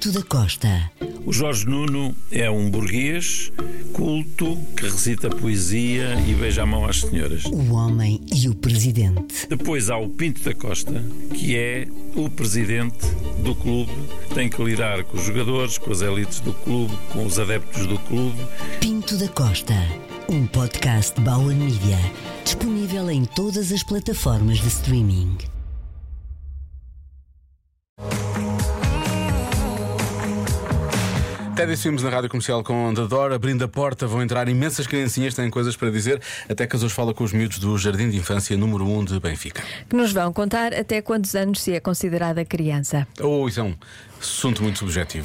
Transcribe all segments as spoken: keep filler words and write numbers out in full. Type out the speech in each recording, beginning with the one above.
Pinto da Costa. O Jorge Nuno é um burguês culto que recita poesia e beija a mão às senhoras. O homem e o presidente. Depois há o Pinto da Costa, que é o presidente do clube, tem que lidar com os jogadores, com as elites do clube, com os adeptos do clube. Pinto da Costa, um podcast de Bauer Media, disponível em todas as plataformas de streaming. Tédio Filmes na Rádio Comercial com The Door, abrindo a porta, vão entrar imensas criancinhas, têm coisas para dizer. Até que hoje fala com os miúdos do Jardim de Infância número um de Benfica. Que nos vão contar até quantos anos se é considerada criança. Oh, isso é um assunto muito subjetivo.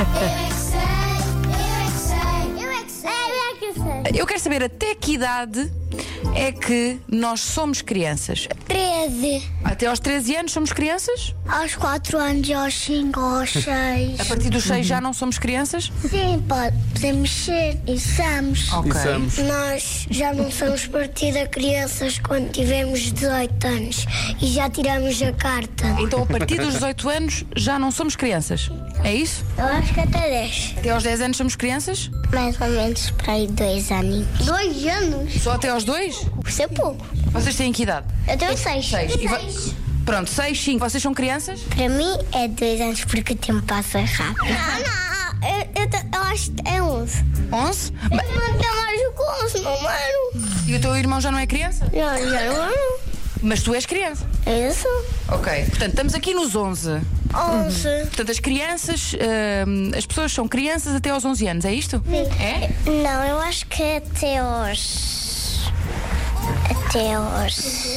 Eu quero saber até que idade é que nós somos crianças. treze. Até aos treze anos somos crianças? Aos quatro anos, aos cinco, aos seis. A partir dos seis já não somos crianças? Sim, pode, podemos mexer e somos. Ok. E somos. Nós já não somos partida crianças quando tivemos dezoito anos e já tiramos a carta. Então a partir dos dezoito anos já não somos crianças. É isso? Eu acho que até dez. Até aos dez anos somos crianças? Mais ou menos para aí dois anos. Dois anos? Só até aos dois? Isso é pouco. Vocês têm que idade? Eu tenho seis. Seis. E vo- Pronto, seis, cinco. Vocês são crianças? Para mim é dois anos porque o tempo passa rápido. Não, não, eu, eu, te- eu acho que é onze. onze? Eu não tenho mais do que onze, não mano. E o teu irmão já não é criança? Já, já não mano. Mas tu és criança. É isso? Ok. Portanto, estamos aqui nos onze. onze. Portanto, as crianças, hum, as pessoas são crianças até aos onze anos, é isto? É? Não, eu acho que é até aos. Até aos.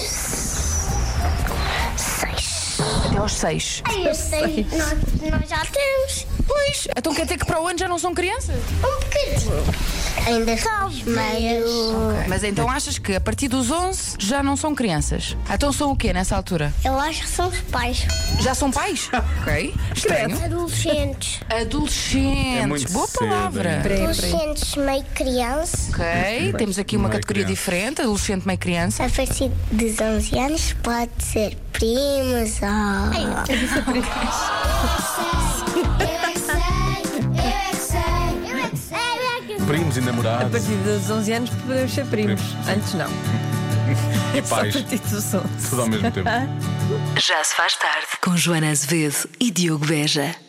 Seis. Até aos seis. Eu sei, nós, nós já temos. Pois, então quer dizer que para o ano já não são crianças? Um bocadinho. Ainda somos meio. Mas então achas que a partir dos onze já não são crianças? Então são o quê nessa altura? Eu acho que são os pais. Já são pais? Ok. Estranho. Adolescentes. Adolescentes. É muito Boa cedo, palavra. hein? Adolescentes meio criança. Ok, temos aqui uma Meio categoria criança. diferente, adolescente meio criança. A partir dos onze anos pode ser primos ou. Primos e A namorados partir dos onze anos podemos ser primos. Primos, sim. Antes não. e Só a pais, partir dos onze. tudo ao mesmo tempo. Já se faz tarde com Joana Azevedo e Diogo Beja.